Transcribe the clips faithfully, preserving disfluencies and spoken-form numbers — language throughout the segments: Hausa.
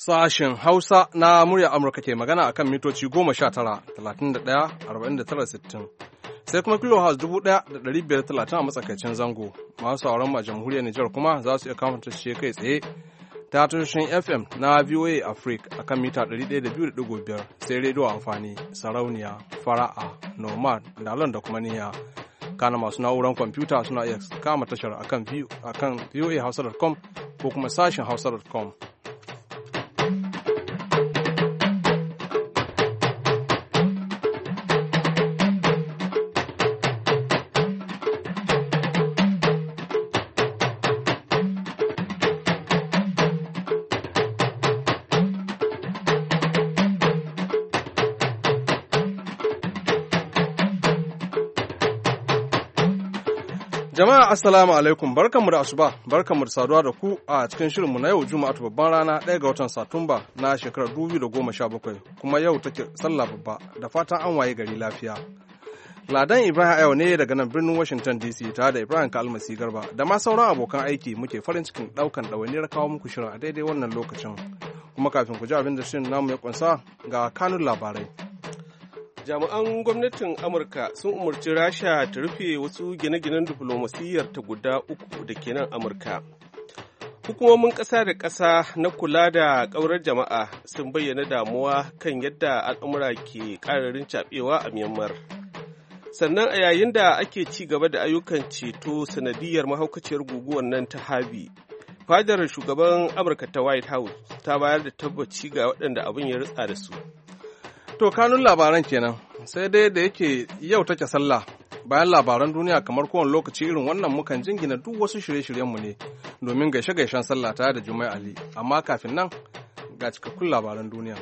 Sashen Hausa na murya Amurka ke magana a kan mitoci goma sha tara, talatin da ɗaya, arba'in da tara, sittin. Sai kuma kilohertz dubu ɗaya da ɗari biyar talatin a matsakaicin zango. Masu sauran a jamhuriyar Nijar kuma za su iya kama tashe kai tsaye ta tashoshin F M na V O A Africa a kan mita ɗari ɗaya da biyu da ɗigo biyar sai rediyo amfani, sarauniya, fara'a, nomad, dalon da kuma niyya. Kana masu na'urar kwamfuta suna iya kama tashar a kan V O A hausa dot com ko kuma sashen hausa dot com. Jama'a assalamu alaikum, barkanmu da asuba, barkanmu da saduwa da ku a cikin shirinmu na yau Juma'a babban rana ɗaya ga watan Satumba na shekarar dubu biyu da goma sha bakwai, kuma yau take sallah babba da fatan an waye gari lafiya. Ladan Ibrahim yau ne daga nan birnin Washington D C tare da Ibrahim Kalmasi Garba da ma sauran abokan aiki muke farin cikin ɗaukan ɗawainiyar kawo muku shirin a daidai wannan lokacin. Kuma kafin ku ji abin da shirin namu ya kunsa ga kanun labarai. Jami'an gwamnatin Amurka sun umarci Rasha ta rufe wasu gine-ginen diflomasiyyar ta guda uku da ke nan Amurka. Hukumomin ƙasa da ƙasa na kula da ƙaurar jama'a sun bayyana damuwa kan yadda al'amura ke ƙararin caɓewa a Myanmar. Sannan a yayin da ake ci gaba da ayyukan ceto sanadiyar mahaukaciyar guguwar nan ta Harvey, fadar shugaban Amurka ta White House ta bayar da tabbaci ga waɗanda abin ya ritsa da su. To kanun labaran kenan, sai dai da yake yau take sallah bayan labaran duniya kamar kowane lokaci irin wannan mukan jingina duk wasu shirye-shiryenmu ne domin gaishe-gaishen sallah tare da Jummai Ali, amma kafin nan ga cikakkun labaran duniya.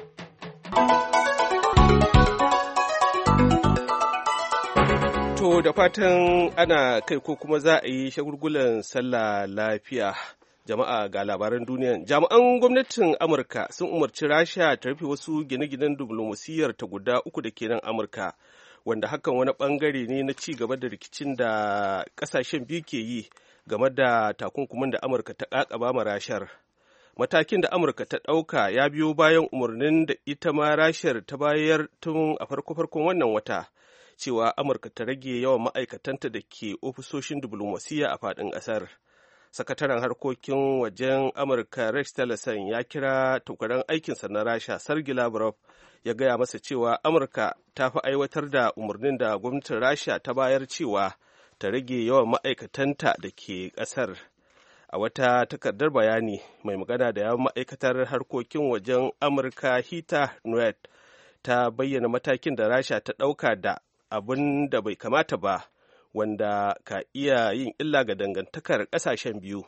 To da fatan ana kai ko kuma za a yi shagulgulan sallah lafiya. Jama'a ga labaran duniya. Jami'an gwamnatin Amurka sun umarci Rasha ta rufe wasu gine-ginen diplomasiyyar ta guda uku da ke nan Amurka, wanda hakan wani bangare ne na ci gaba da rikicin da kasashen biyu ke yi game da takunkumin da Amurka ta kakaba ma Rashar. Matakin da Amurka ta ɗauka ya biyo bayan umarnin da ita ma Rashar ta bayar tun a farko-farkon wannan wata, cewa Amurka ta rage yawan ma'aikatanta da ke ofisoshin diplomasiyya a faɗin ƙasar. Sakataren harkokin wajen Amurka Rex Tillerson ya kira tukuran aikinsa na Rasha Sergei Lavrov ya gaya masa cewa Amurka ta fi aiwatar da umarnin da gwamnatin Rasha ta bayar cewa ta rage yawan ma'aikatanta da ke ƙasar. A wata takardar bayani mai magana da yawan ma'aikatar harkokin wajen Amurka Heather Nauert ta bayyana matakin da Rasha ta ɗauka da abin da bai kamata ba, wanda ka iya yin illa ga dangantakar ƙasashen biyu.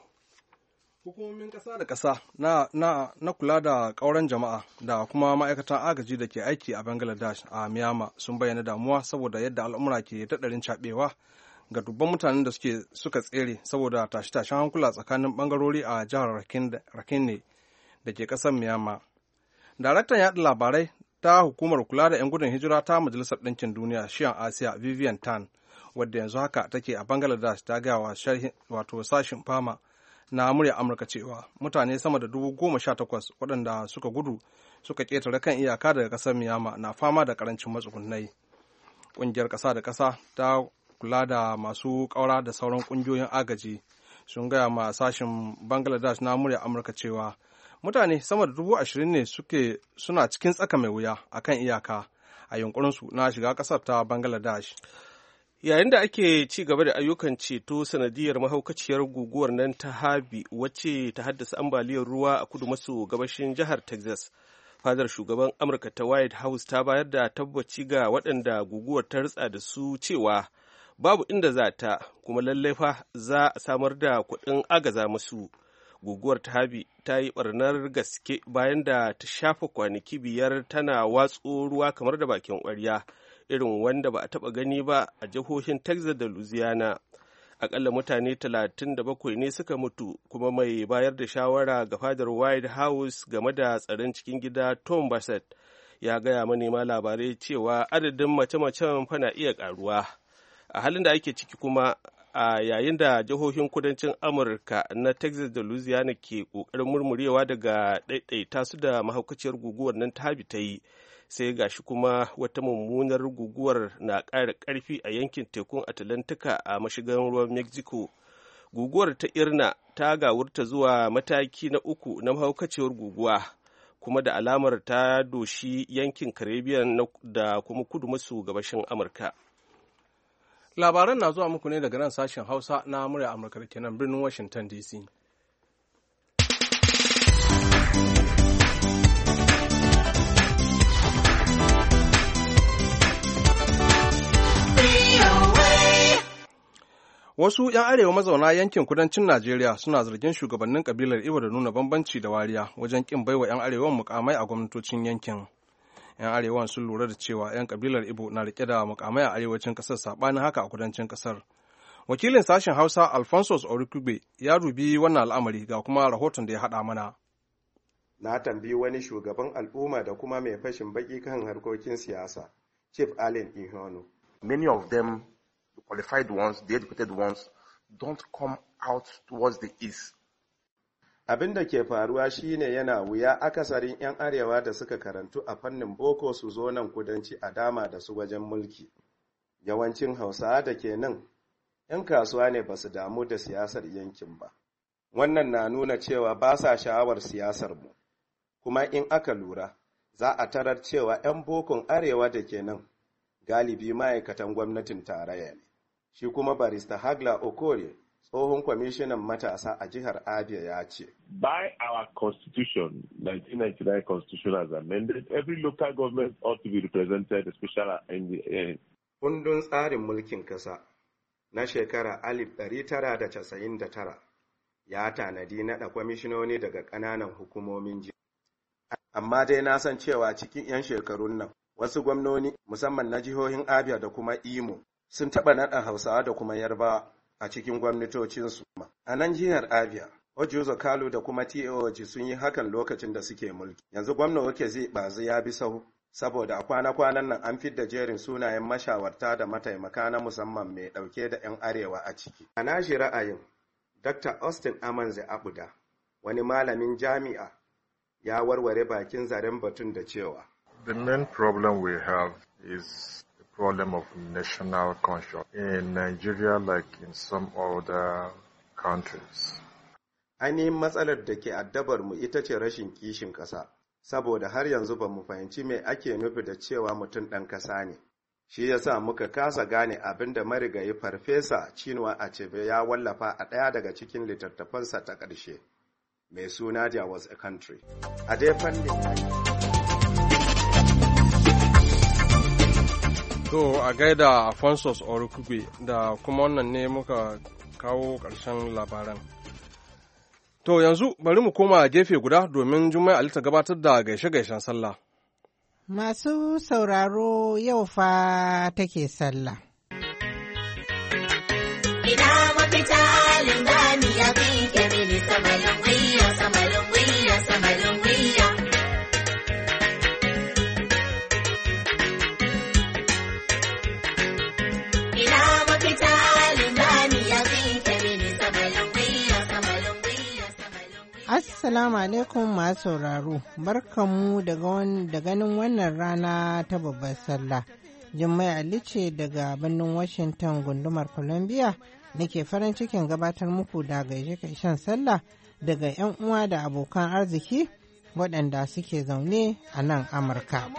Hukumomin ƙasa da ƙasa na, na, na kula da ƙauren jama'a da kuma ma'aikatan agaji da ke aiki a Bangladesh a Myanmar sun bayyana damuwa saboda yadda al'umura ke daɗarin caɓewa ga dubban mutanen da suke suka tsere saboda tashe-tashen hankula tsakanin ɓangarori a jihar Rakhine da ke ƙasar Myanmar. Daraktan yaɗa labarai ta hukumar kula da 'yan gudun hijira ta Majalisar Ɗinkin Duniya shiyan Asiya Vivian Tan, wadda yanzu haka take a Bangladesh, ta gaya wa wato sashin fama na murya Amurka cewa mutane sama da dubu goma sha takwas waɗanda suka gudu suka ƙetare kan iyaka daga ƙasar Myanmar na fama da ƙarancin matsugunai. Ƙungiyar ƙasa da ƙasa ta kula da masu ƙaura da sauran ƙungiyoyin agaji sun gaya ma sashin Bangladesh na murya Amurka cewa mutane sama da dubu ashirin ne suke suna cikin tsaka mai wuya akan iyaka a yunkurinsu na shiga ƙasar ta Bangladesh. Yayin da ake ci gaba da ayyukan ceto sanadiyar mahaukaciyar guguwar nan ta Harvey wacce ta haddasa ambaliyar ruwa a kudu maso gabashin jihar Texas, fadar shugaban Amurka ta White House ta bayar da tabbaci ga waɗanda guguwar ta ritsa da su cewa babu inda za ta, kuma lallai fa za a samar da kuɗin agaza musu. Guguwar ta Harvey ta yi ɓarnar gaske bayan da ta shafa kwanaki biyar tana watso ruwa kamar da bakin ƙwarya, irin wanda ba a taɓa gani ba a jihohin Texas da Louisiana. Akalla mutane talatin da bakwai ne suka mutu, kuma mai bayar da shawara ga fadar White House game da tsaron cikin gida Tom Bassett ya gaya manema labarai cewa adadin mace-macen fa na iya ƙaruwa. A halin da ake ciki kuma a yayin da jihohin kudancin Amurka na Texas da Louisiana ke ƙoƙarin murmurewa daga ɗaiɗaita su da mahaukaciyar guguwar nan ta Harvey ta yi, sai gashi kuma wata mummunar guguwar na ƙara ƙarfi a yankin tekun Atlantika a mashigan ruwan Mexico. Guguwar ta Irna ta gawurta zuwa mataki na uku na mahaukaciyar guguwa, kuma da alamar ta doshi yankin Caribbean da kuma kudu maso gabashin Amurka. Labaran na zuwa muku ne daga nan sashen Hausa na murya Amurka da kenan birnin Washington D C. Wasu 'yan arewa mazauna yankin kudancin Najeriya suna zargin shugabannin kabilar Ibo da nuna bambanci da wariya wajen kin baiwa 'yan arewan mukamai a gwamnatocin yankin. 'Yan arewan sun lura da cewa 'yan kabilar Ibo na rike da mukamai a arewacin kasar saɓanin haka a kudancin kasar. Wakilin sashen Hausa Alphonsus Orikube ya dubi wannan al'amari ga kuma rahoton da ya haɗa mana. Na tambayi wani shugaban al'umma da kuma mai fashin baki kan harkokin siyasa, Chief Allen Ihono. Many of them, the qualified ones, the educated ones, don't come out towards the east. Abin da ke faruwa shine yana wuya akasarin 'yan arewa da suka karantu a fannin boko su zo nan kudanci a dama da su wajen mulki. Yawancin Hausawa da ke nan 'yan kasuwa ne ba su damu da siyasar yankin ba. Wannan na nuna cewa ba sa sha'awar siyasar mu. Kuma in aka lura, za a tarar cewa 'yan bokon arewa da ke nan galibi ma'aikatan gwamnatin tarayya ne. Shi kuma barista Hagla Okore, tsohon kwamishinan matasa a jihar Abia ya ce. By our constitution, nineteen ninety-nine constitution as amended, every local government ought to be represented, especially in the end. Kundin tsarin mulkin kasa na shekara alif ɗari tara da casa'in da tara ya tanadi naɗa kwamishinoni daga ƙananan hukumomin jiha. Amma dai na san cewa cikin 'yan shekarun nan, wasu gwamnoni musamman na jihohin Abia da kuma Imo sun taɓa naɗa Hausawa da kuma Yarbawa a cikin gwamnatocinsu. A nan jihar Abia, Ojuzo Kalu da kuma T A Oji sun yi hakan lokacin da suke mulki. Yanzu gwamna Okezie Bazu ya bi sahu, saboda a kwana-kwanan nan an fidda jerin sunayen mashawarta da mataimaka na musamman mai ɗauke da 'yan arewa a ciki. A nashi ra'ayin, Doctor Austin Amanze Abuda, wani malamin jami'a, ya warware bakin zaren batun da cewa. The main problem we have is the problem of national conscience in Nigeria like in some other countries. Ainihin matsalar da ke addabar mu ita ce rashin kishin ƙasa, saboda har yanzu ba mu fahimci me ake nufi da cewa mutum ɗan ƙasa ne. Shi yasa muka kasa gane abin da marigayi Farfesa Chinua Achebe ya wallafa a ɗaya daga cikin littattafansa ta ƙarshe, mai suna There Was a Country. A dai fannin To a gaida Alphonsus Orikube da kuma wannan ne muka kawo ƙarshen labaran. To yanzu bari mu koma gefe guda domin Jummai Ali ta gabatar da gaishe-gaishen sallah. Masu sauraro yau fa take sallah. Ina mafita linzami ya fi kemini samalin wiya, samalin wiya, samalin wiya. Ina mafita linzami ya fi kemini samalin wiya, samalin wiya, samalin wiya. Assalamu alaikum masu sauraro, barkanmu da ganin wannan rana ta babbar sallah. Jummai Ali ce daga birnin Washington gundumar Columbia nake farin cikin gabatar muku da gaishe-gaishen sallah daga 'yan uwa da abokan arziki waɗanda suke zaune a nan Amurka.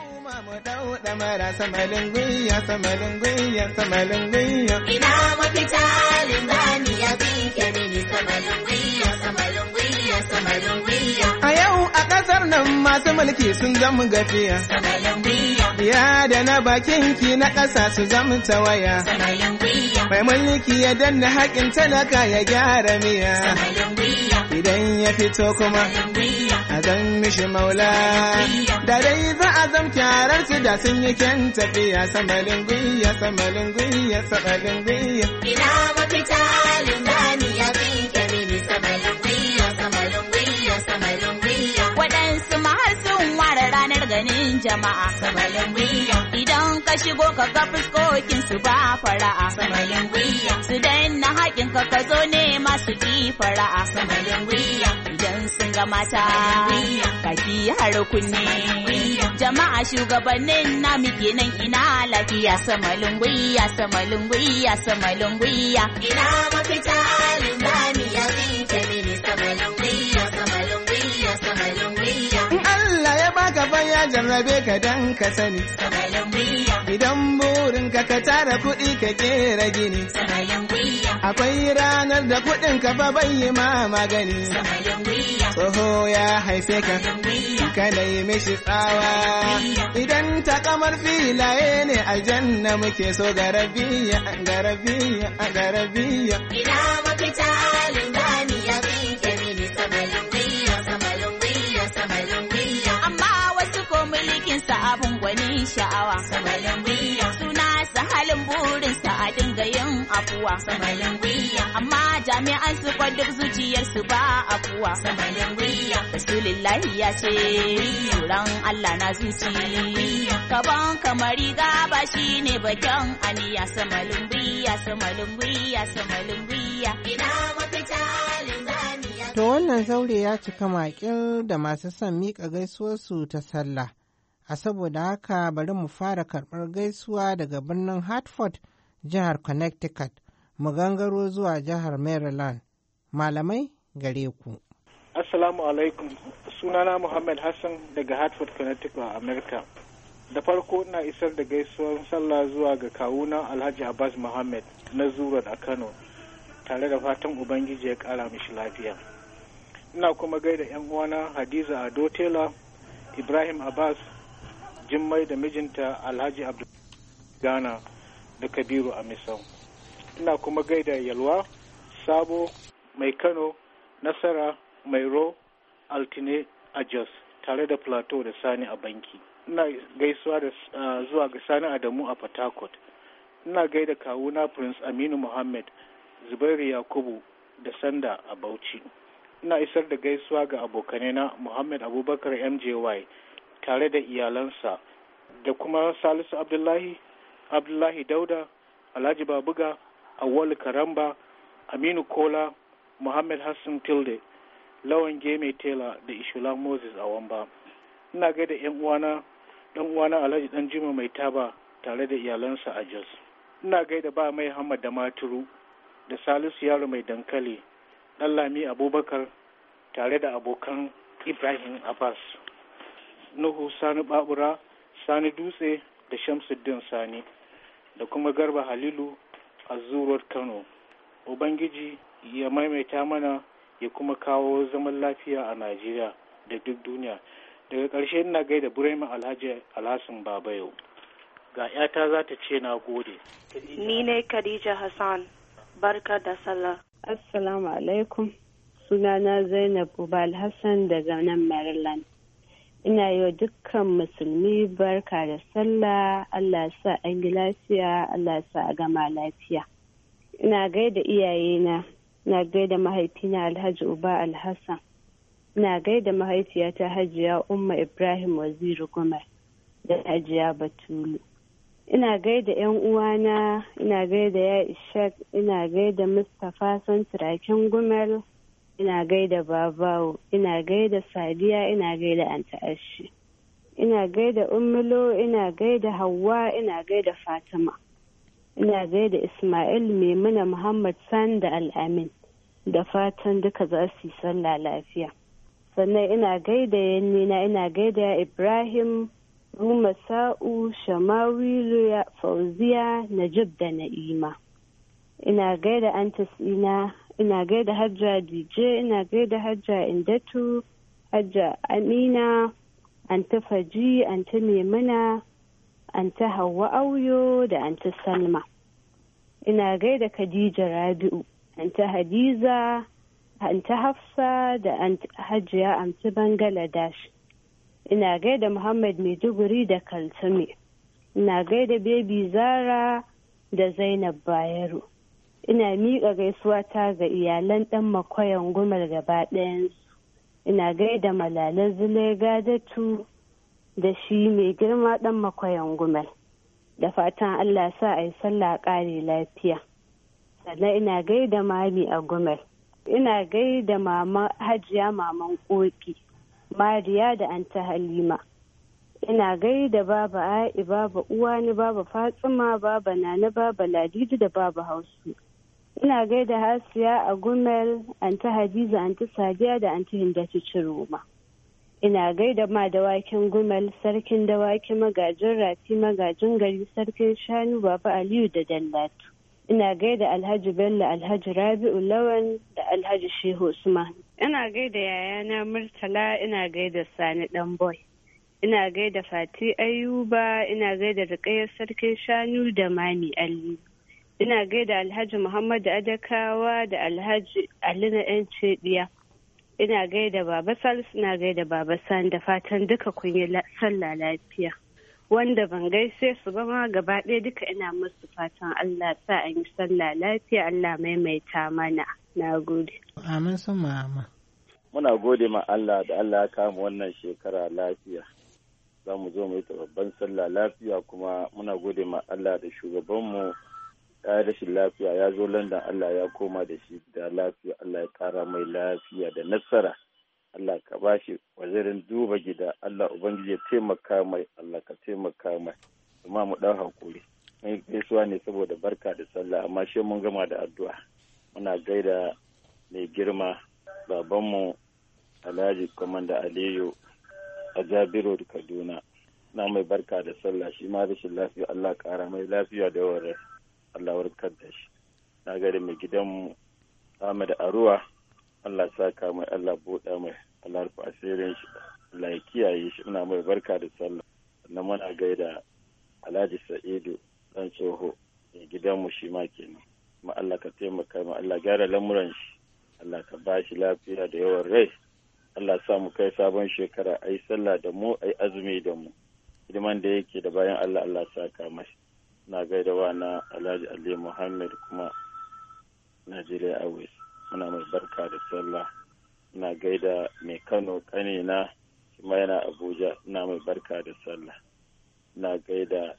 Ina mafita linzami ya fi kemini samalin wiya, samalin wiya, samalin wiya. A yau a ƙasar nan masu mulki sun zama gafiya. Samalin wiya. Ya da na bakin ki na ƙasa su zama tawaya. Samalin wiya. Mai mulki ya danna haƙin talaka ya gyara miya. Samalin wiya. Idan ya fito kuma a zan mishi maula. Da dai za a zam kyarar su da sun yi kyan tafiya. Samalin gwiya, samalin gwiya, samalin gwiya. Ina mafita linzami ya fi kemini samalin gwiya, samalin gwiya, samalin gwiya. Waɗansu ma har sun ware ranar ganin jama'a. Samalin gwiya. Idan ka shigo ka ga fuskokin su ba fara'a. Samalin gwiya. Su danna haƙin ka ka zo ne masu ki fara'a. Samalin gwiya. Idan sun ga mata kaki har kunne. Jama'a shugabannin na muke nan ina lafiya. Samalin gwiya, samalin gwiya, samalin gwiya. Ina mafita linzami ya tsinke mini. Samalin gwiya, samalin gwiya, samalin gwiya. In Allah ya baka fa ya jarrabe ka dan ka sani. Samalin gwiya. Idan burin ka ka tara kuɗi ka kera gini. Samalin gwiya. Akwai ranar da kuɗin ka fa bai yi ma magani. Samalin gwiya. Tsoho ya haife ka, kana yi mishi tsawa. Idan ta kamar filaye ne aljanna muke so garabiya, garabiya, garabiya. Ina mafita linzami ya tsinke mini. Samalin gwiya, samalin gwiya, samalin gwiya. Amma wasu ko mulkin sa abun gwanin sha'awa. Samalin gwiya. Suna sa halin burin sa a dinga yin afuwa. Samalin gwiya. Amma jami'an su kwa duk zuciyar su ba afuwa. Samalin gwiya. Rasulullahi ya ce tsoron Allah na zuci. Kaban kamar riga ba shi ne bakin aniya. Samalin gwiya, samalin gwiya, samalin gwiya. Ina mafita linzami ya. To wannan zaure ya cika makil da masu son miƙa gaisuwarsu ta sallah. A saboda haka bari mu fara karɓar gaisuwa daga birnin Hartford, jihar Connecticut, mu gangaro zuwa jihar Maryland. Malamai gare ku. Assalamu alaikum. Sunana Muhammad Hassan daga Hartford, Connecticut, America. Da farko ina isar da gaisuwar sallah zuwa ga kawuna Alhaji Abbas Muhammad na Zurat a Kano, tare da fatan Ubangiji ya ƙara mishi lafiya. Ina kuma gaida 'yan uwana Hadiza Ado Tela, Ibrahim Abbas, Jimmai da mijinta Alhaji Abdul Gana da Kabiru a Misau. Ina kuma gaida Yalwa, Sabo, Mai Kano, Nasara, Mairo, Altine a Jos, tare da Plateau da Sani a Banki. Ina gaisuwa da uh, zuwa ga Sani Adamu a Port Harcourt. Ina gaida kawuna Prince Aminu Muhammad, Zubairu Yakubu da Sanda a Bauchi. Ina isar da gaisuwa ga abokanena Muhammad Abubakar M J Y tare da iyalansa, da kuma Salisu Abdullahi, Abdullahi Dauda, Alhaji Babuga, Awwalu Karamba, Aminu Kola, Muhammad Hassan Tilde, Lawan Geme Tela da Ishula Moses a Wamba. Ina gaida ‘yan uwana, ɗan uwana Alhaji ɗan Jima Mai Taba tare da iyalansa a Jos. Ina gaida ba mai Hamad da Maturu da Salisu Yaro Mai Dankali, ɗan Lami Abubakar tare da abokan Ibrahim Abbas, Nuhu Sani Babura, Sani Dutse da Shamsuddin Sani, da kuma Garba Halilu a Zuruwar Kano. Ubangiji ya maimaita mana ya kuma kawo zaman lafiya a Najeriya da duk duniya. Daga ƙarshe ina gaida Burema Alhaji Alhassan Babayo. Ga ‘yata za ta ce na gode. Ni ne Khadija Hassan. Barka da sallah. Assalamu alaikum. Sunana Zainab Ubal Hassan daga nan Maryland. Ina yi wa dukkan musulmi barka da sallah. Allah sa an yi lafiya, Allah sa a gama lafiya. Ina gaida iyayena, ina gaida mahaifina Alhaji Uba Alhassan. Ina gaida mahaifiyata Hajiya Umma Ibrahim Waziri Gumar da Hajiya Batulu. Ina gaida ‘yan uwana, ina gaida ya Ishaq, ina gaida Mustapha Santirakin Gumar, ina gaida Babawo, ina gaida Sadiya, ina gaida Anta Ashi. Ina gaida Ummulo, ina gaida Hauwa, ina gaida Fatima. Ina gaida Ismail Maimuna Muhammad Sani da Al'amin, da fatan duka za su yi sallah lafiya. Sannan ina gaida yannina, ina gaida Ibrahim, Ruma Sa'u, Shamawilu, Fauziya, Najib da Na'ima. Ina gaida Antas ina, ina gaida Hajja Dije, ina gaida Hajja Indatu, Hajja Amina, Anta Faji, Anta Maimuna, Anta Hauwa Auyo da Anta Salma. Ina gaida Khadija Rabi'u, Anta Hadiza, Anta Hafsa da Anta Hajiya Amsi Bangladesh. Ina gaida Muhammad Maiduguri da Kaltume. Ina gaida Baby Zara da Zainab Bayero. Ina miƙa gaisuwa ta ga iyalan ɗan Makoyan Gumar gaba ɗayansu. Ina gaida Malalan Zule Gadatu da shi mai girma ɗan Makoyan Gumar. da fatan Allah sa a yi sallah ƙare lafiya. Sannan ina gaida mami a Gumel. Ina gaida mama Hajiya maman Koki, Mariya da Anta Halima. Ina gaida baba A'i, baba Uwani, baba Fatsima, baba Nana, baba Ladidi da baba Hausu. Ina gaida Hasiya a Gumel, Anta Hadiza, Anta Sadiya da Anta Hindatu Ciroma. Ina gaida ma dawakin Gumel, sarkin dawaki, magajin rafi, magajin gari, sarkin shanu, baba Aliyu da Dallatu. Ina gaida Alhaji Bello, Alhaji Rabi'u Lawan da Alhaji Shehu Usman. Ina gaida yayana Murtala, ina gaida Sani Ɗanboy. Ina gaida Fati Ayuba, ina gaida Rukayar sarkin shanu da Mami Ali. Ina gaida Alhaji Muhammadu Adakawa da Alhaji Ali na 'yan Cediya. Ina gaida Baba Salisu, ina gaida Baba Sani da fatan duka kun yi sallah lafiya. Wanda ban gaishe su ba ma gaba ɗaya duka ina musu fatan Allah sa an yi sallah lafiya, Allah maimaita mana. Na gode. Amin sun ma'ama. Muna gode ma Allah da Allah ya kama wannan shekara lafiya. Za mu zo mu yi babban sallah lafiya, kuma muna gode ma Allah da shugabanmu ya rashin lafiya ya zo London, Allah ya koma da shi da lafiya, Allah ya kara mai lafiya da nasara. Allah ka ba shi wazirin duba gida, Allah Ubangiji ya taimaka mai, Allah ka taimaka mai, kuma mu ɗan hakuri. Mai gaisuwa ne saboda barka da sallah, amma shi mun gama da addu'a. Muna gaida mai girma babanmu Alhaji Komanda Aliyu a Jabiru Kaduna. Na mai barka da sallah, shi ma rashin lafiya, Allah ƙara mai lafiya da yawan rai, Allah warkar da shi. Na gaida mai gidanmu Ahmad Aruwa, Allah saka mai, Allah buɗa mai, Allah rufe asirin shi, Allah ya kiyaye shi. Ina mai barka da sallah. Sannan muna gaida Alhaji Sa'idu ɗan tsoho mai gidanmu shi ma kenan. Kuma Allah ka taimaka mai, Allah gyara lamuran shi, Allah ka ba shi lafiya da yawan rai. Allah sa mu kai sabon shekara a yi sallah da mu, a yi azumi da mu. Hidiman da yake da bayan Allah, Allah saka mai. Na gaida wa na Alhaji Ali Muhammad kuma Najeriya Airways. Muna mai barka da sallah. Ina gaida mai Kano kanina kuma yana Abuja, ina mai barka da sallah. Ina gaida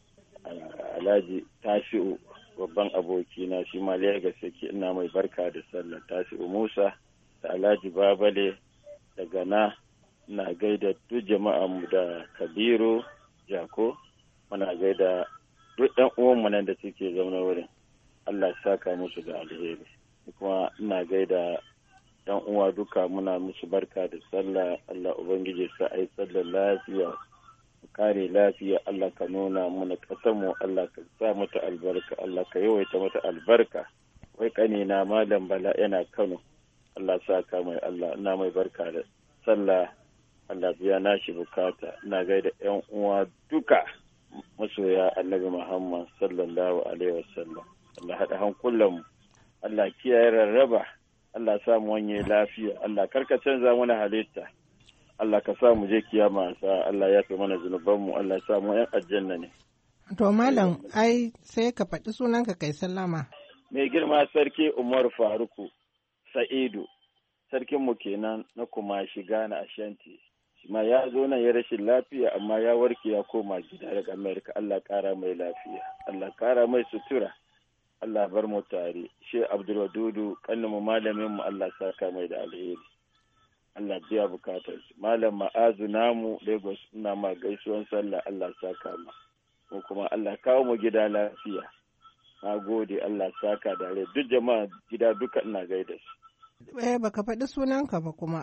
Alhaji Tasi'u babban abokina shi ma Lagos yake, ina mai barka da sallah. Tasi'u Musa da Alhaji Babale daga na. Ina gaida duk jama'anmu da Kabiru Jako. Muna gaida duk ɗan uwanmu nan da suke zaune wurin. Allah saka musu da alheri. Kuma ina gaida ɗan uwa duka, muna musu barka da sallah. Allah Ubangiji sa ai sallar lafiya, mu kare lafiya. Allah ka nuna mana ƙasarmu, Allah ka sa mata albarka, Allah ka yawaita mata albarka. Wai ƙanina Malam Bala yana Kano, Allah saka mai, Allah ina mai barka da sallah. Allah biya nashi bukata. Ina gaida ƴan uwa duka masoya Annabi Muhammad sallallahu alaihi wasallam. Allah haɗa hankulanmu, Allah kiyaye rarraba, Allah sa mu wanye lafiya, Allah karka canza mana halitta, Allah ka sa mu je kiyama sa, Allah ya fi mana zunubanmu, Allah ya sa mu ƴan aljanna ne. To malam, ai sai ka faɗi sunanka kai sallama. Mai girma sarki Umar Faruku Sa'idu, sarkin mu kenan na kuma shiga na Ashanti. Ma ya zo nan ya rashin lafiya, amma ya warke ya koma gida daga Amerika. Allah ƙara mai lafiya, Allah ƙara mai sutura, Allah bar mu tare. Shehu Abdul Wadudu kanninmu malamin mu, Allah saka mai da alheri, Allah biya bukatar shi. Malam Ma'azu namu Lagos, ina ma gaisuwan sallah, Allah saka ma mu, kuma Allah kawo mu gida lafiya. Na gode, Allah saka da alheri. Duk jama'a gida duka ina gaida su. Eh baka faɗi sunanka ba kuma.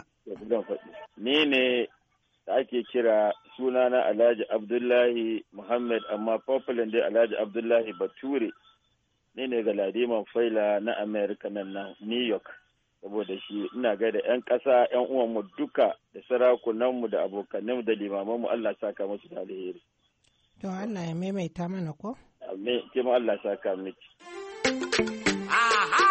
Ni ne da ake kira sunana Alhaji Abdullahi Muhammad, amma popular dai Alhaji Abdullahi Bature. Ni ne ga Ladiman Faila na America nan na New York. Saboda shi ina ga da 'yan ƙasa 'yan uwanmu duka da sarakunanmu da abokananmu da limamanmu, Allah saka musu da alheri. To Allah ya maimaita mana ko? Amin, kima Allah saka miki. Aha!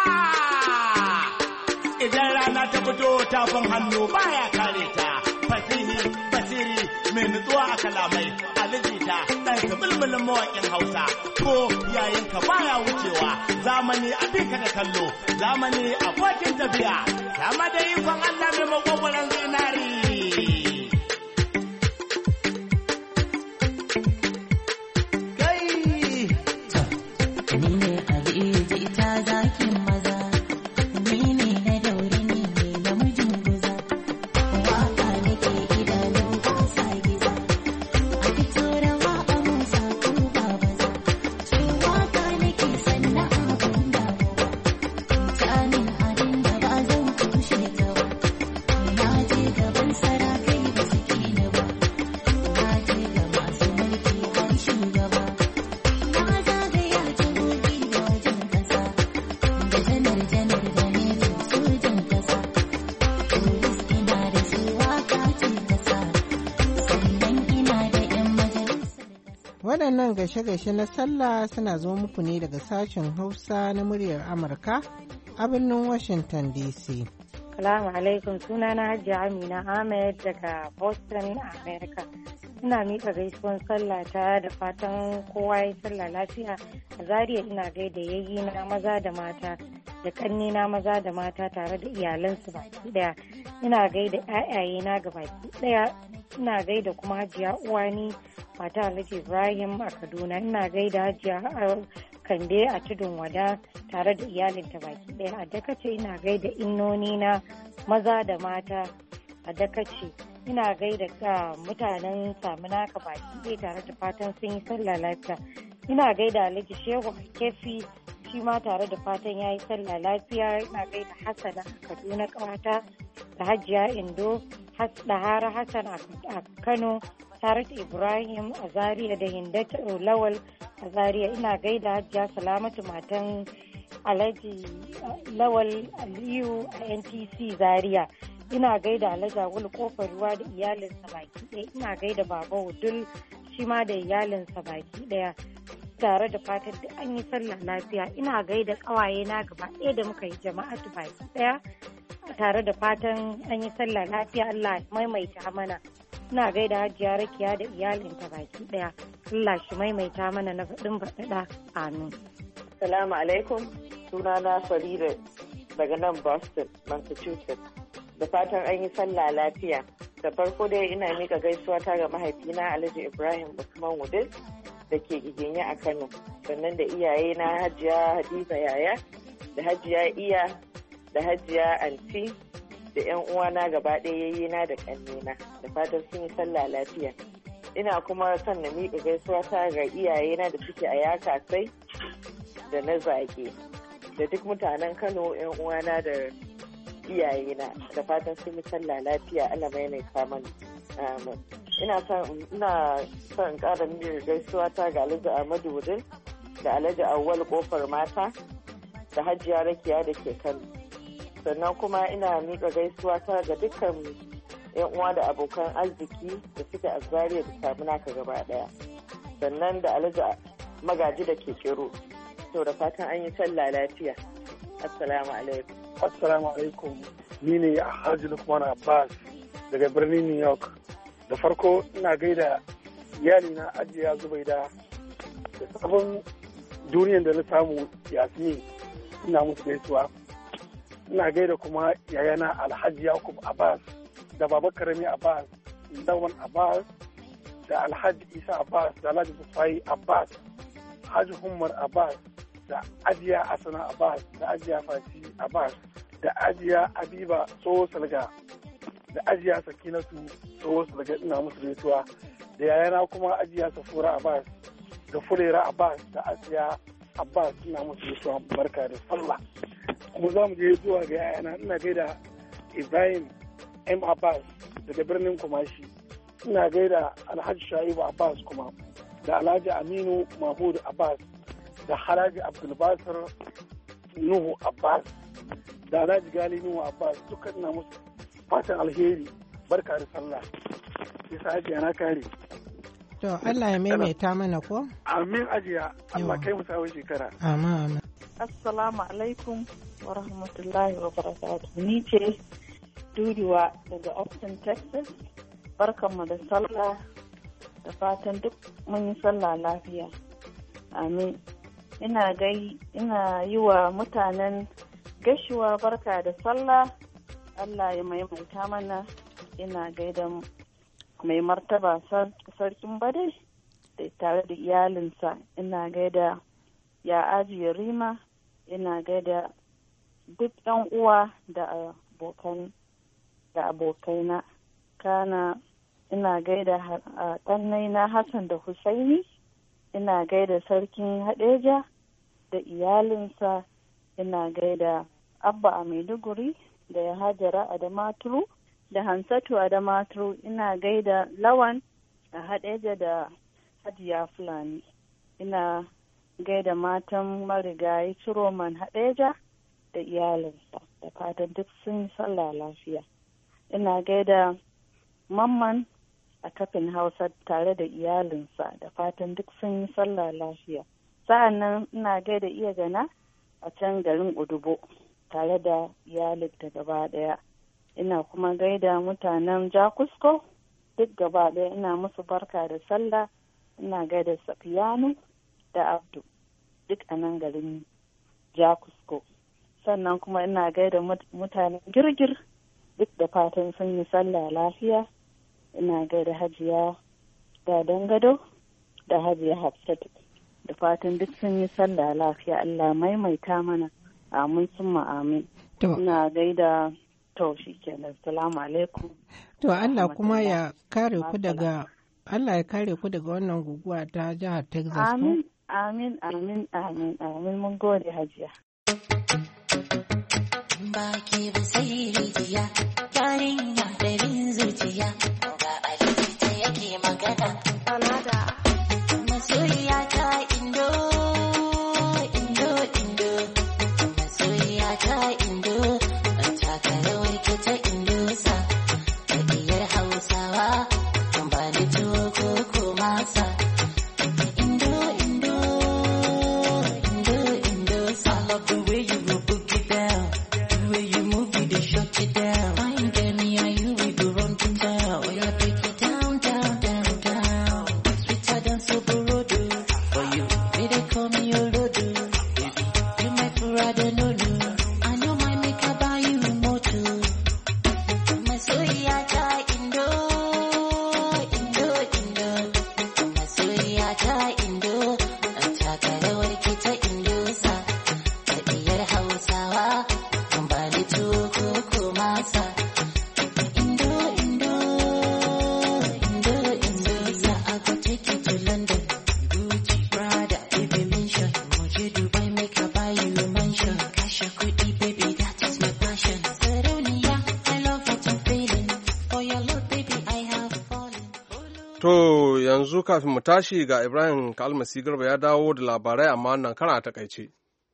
Idan rana ta fito tafin hannu baya kare ta. Fasihi, basiri, mai nutsuwa a kalamai, alijita, ɗan bulbulin mawaƙin Hausa, ko yayin ka baya wucewa, zamani abin ka da kallo, zamani abokin tafiya, sama da ikon Allah mai makwakwaran zinari. Kai, da janar janar janar sojan kasa polis ina da su waka ce kasa sannan ina da yan majalisa. Waɗannan gashe-gashe na sallah suna zo muku ne daga sashen Hausa na muryar Amurka a birnin Washington D C. Salamu alaikum, sunana Hajiya Amina Ahmed daga Boston, America. Ina miƙa gaisuwan sallah ta da fatan kowa ya sallah lafiya. A Zaria ina gaida yayi na maza da mata da ƙanni na maza da mata tare da iyalansu baki ɗaya. Ina gaida ƴaƴaye na ga baki ɗaya. Ina gaida kuma Hajiya Uwani mata Alhaji Ibrahim a Kaduna. Ina gaida Hajiya Kande a Tudun Wada tare da iyalinta baki ɗaya. A Dakace ina gaida innoni na maza da mata a Dakace. Ina gaida ga mutanen Saminaka baki ɗaya tare da fatan sun yi sallah lafiya. Ina gaida Alhaji Shehu Kefi shi ma tare da fatan ya yi sallah lafiya. Ina gaida Hassana a Kaduna ƙawata da Hajiya Indo da Hara Hassan a Kano tare da Ibrahim a Zaria da Hindata Lawal a Zaria. Ina gaida Hajiya Salamatu matan Alhaji Lawal Aliyu a N T C Zaria. Ina gaida Alhaji Awul Kofar Ruwa da iyalinsa baki ɗaya. Ina gaida Baba Wudul shi ma da iyalinsa baki ɗaya tare da fatan da an yi sallah lafiya. Ina gaida ƙawaye na gaba ɗaya da muka yi jama'atu baki ɗaya tare da fatan an yi sallah lafiya. Allah maimaita mana. Ina gaida Hajiya Rakiya da iyalinta baki ɗaya. Allah shi maimaita mana na faɗin faɗaɗa. Amin. Salamu alaikum, sunana Farida daga nan Boston, Massachusetts. Da fatan an yi sallah lafiya. Da farko dai ina mika gaisuwa ta ga mahaifina Alhaji Ibrahim Usman Wudil da ke Giginye a Kano. Sannan da iyaye na Hajiya Hadiza Yaya, da Hajiya Iya, da Hajiya Anti, da 'yan uwana gaba ɗaya yayyina da ƙannena. Da fatan sun yi sallah lafiya. Ina kuma son na miƙa gaisuwa ta ga iyayena da suke a Yakasai da na Zage, da duk mutanen Kano 'yan uwana da iyayena. Da fatan sun yi sallah lafiya. Allah mai ne mana. Amin. Ina son ina son ƙara miƙa gaisuwa ta ga Alhaji Ahmadu Wudil da Alhaji Awwal Kofar Mata da Hajiya Rakiya da ke Kano. Sannan kuma ina miƙa gaisuwa ta ga dukkan yan uwa da abokan arziki da suke a Zaria da Saminaka gaba daya. Sannan da Alhaji Magaji da ke Kero. To da fatan an yi sallah lafiya. Assalamu alaikum. Assalamu alaikum. Ni ne Alhaji Lukman Abbas daga birnin New York. Da farko ina gaida iyali na Ajiya Zubaida da sabon duniyar da na samu Yasmin, ina musu gaisuwa. Ina gaida kuma yayana Alhaji Yakub Abbas da Baba Karami Abbas, Lawan Abbas da Alhaji Isa Abbas da Alhaji Bufai Abbas, Haji Umar Abbas da Ajiya Asana Abbas da Ajiya Fati Abbas da Ajiya Abiba Tsoho Salga da Ajiya Sakinatu Tsoho Salga, ina musu gaisuwa. Da yayana kuma Ajiya Safura Abbas da Fulera Abbas da Ajiya Abbas, ina musu gaisuwa. Barka da sallah. Kuma za mu je zuwa ga yayana, ina gaida Ibrahim M. Abbas daga birnin Kumashi. Ina gaida Alhaji Shaibu Abbas kuma da Alhaji Aminu Mahmud Abbas da Alhaji Abdulbasir Nuhu Abbas da Alhaji Gali Nuhu Abbas, dukkan ina musu fatan alheri. Barka da sallah. Isa Hajiya na kare. To Allah ya maimaita mana ko? Amin Ajiya. Allah kai mu sawon shekara. Amin amin. Assalamu alaikum wa rahmatullahi wa barakatuh. Ni ce Duduwa daga Austin, Texas. Barkanmu da sallah, da fatan duk mun yi sallah lafiya. Amin. Ina gai ina yi wa mutanen gashuwa barka da sallah. Allah ya maimaita mana. Ina gaida mai martaba sarkin Bade da tare da iyalinsa. Ina gaida ya ajiye Rima. Ina gaida duk ɗan uwa da abokan da abokaina. Kana ina gaida ɗannaina Hassan da Husaini. Ina gaida sarkin Hadeja da iyalinsa. Ina gaida Abba a Maiduguri da ya Hajara a Damaturu da Hansatu a Damaturu. Ina gaida Lawan a Hadeja da Hajiya Fulani. Ina gaida matan marigayi Ciroman Hadeja da iyalinsa da fatan duk sun yi sallah lafiya. Ina gaida mamman a kafin Hausa tare da iyalinsa da fatan duk sun yi sallah lafiya. Sa'an nan ina gaida iya gana a can garin Udubo tare da iyalinta gaba ɗaya. Ina kuma gaida mutanen Jakusko duk gaba ɗaya, ina musu barka da sallah. Ina gaida Safiyanu da Abdu duk a nan garin Jakusko. Sannan kuma ina gaida mutanen Girgir duk da fatan sun yi sallah lafiya. Ina gaida Hajiya Dadan Gado da Hajiya Hafsat da fatan duk sun yi sallah lafiya. Allah maimaita mana, amin summa amin. Ina gaida to shi kenan, salamu alaikum. To Allah kuma ya kare ku daga Allah ya kare ku daga wannan guguwa ta jihar Texas. Amin, amin, amin, amin, amin. Mun gode Hajiya. Baki ba sai rijiya, yarinya da bin zuciya, ga alifita yake magana. Alada. Masoyiya ta indo, indo, indo. Masoyiya ta indo, an taka rawar ki ta indosa. Da diyar Hausawa, kan ba da tuwo ko ko masa. Indo, indo, indo, indo. I love the way you will book it down. Shut it down. I ain't get me and you, we go run to town. Oh, yeah, break it down, down, down, down. Sweeter than Soborodo. For you, may they call me Olodo. Baby, you my Ferrari, no, no. I know my make I buy you more too. My soyata indo, indo, indo. My soyata indo. An taka rawar kita indosa. Da diyar Hausawa, kan ba ni tuwo ko masa. Indo, Indo, Indo, Indo. Yeah, I go take you to London, Gucci, Prada, baby mention. Moje Dubai, make I buy you a mansion. Cash a goodie, baby, that is my passion. Sarauniya, I love what I'm feeling. For your love, baby, I have fallen. To yanzu kafin mu tashi ga Ibrahim Kalmasi Garba ya dawo da labarai amma wannan kana takaice.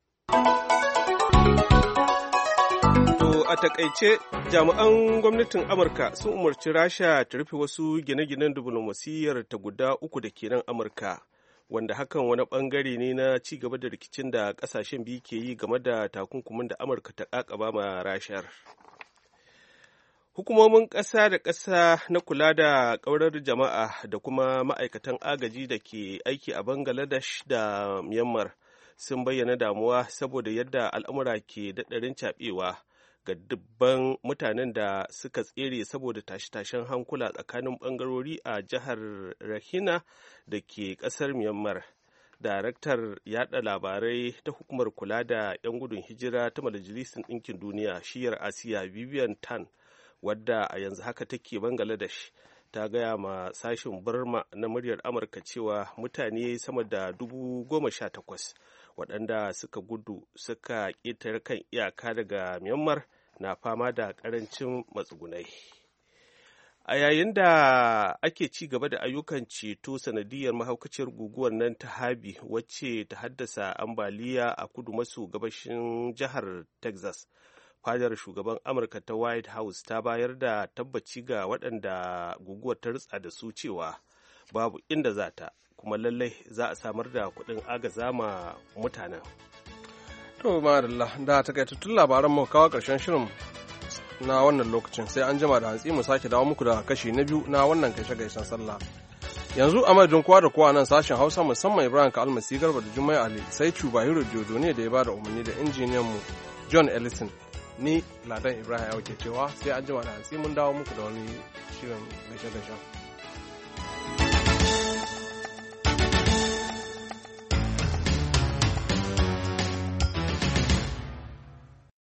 A takaice, jami'an gwamnatin Amurka sun umarci Rasha ta rufe wasu gine-ginen diflomasiyyar ta guda uku da ke nan Amurka, wanda hakan wani bangare ne na ci gaba da rikicin da kasashen biyu ke yi game da takunkumin da Amurka ta kakaba ma Rashar. Hukumomin ƙasa da ƙasa na kula da ƙaurar jama'a da kuma ma'aikatan agaji da ke aiki a Bangladesh da Myanmar sun bayyana damuwa saboda yadda al'amura ke daɗarin caɓewa ga dubban mutanen da suka tsere saboda tashe-tashen hankula tsakanin ɓangarori a jihar Rakhine da ke ƙasar Myanmar. Daraktar yada labarai ta hukumar kula da 'yan gudun hijira ta Majalisar Ɗinkin Duniya shiyar Asiya Vivian Tan, wadda a yanzu haka take Bangladesh, ta gaya ma sashen Burma na muryar Amurka cewa mutane sama da dubu goma sha takwas waɗanda suka gudu suka ƙetare kan iyaka daga Myanmar na fama da ƙarancin matsugunai. A yayin da ake ci gaba da ayyukan ceto sanadiyar mahaukaciyar guguwar nan ta Harvey wacce ta haddasa ambaliya a kudu maso gabashin jihar Texas, fadar shugaban Amurka ta White House ta bayar da tabbaci ga waɗanda guguwar ta ritsa da su cewa babu inda za ta, kuma lallai za a samar da kuɗin agaza ma mutanen. To madalla, da takaitattun labaran mu kawo ƙarshen shirin na wannan lokacin, sai an jima da hantsi mu sake dawo muku da kashi na biyu na wannan gaishe-gaishen sallah. Yanzu a madadin kowa da kowa nan sashen Hausa, musamman Ibrahim Kalmasi Garba da Jummai Ali, sai Cubahiro Jodo ne da ya bada umarni da injiniyan mu John Ellison. Ni Ladan Ibrahim ya ke cewa sai an jima da hantsi mun dawo muku da wani shirin gaishe-gaishen.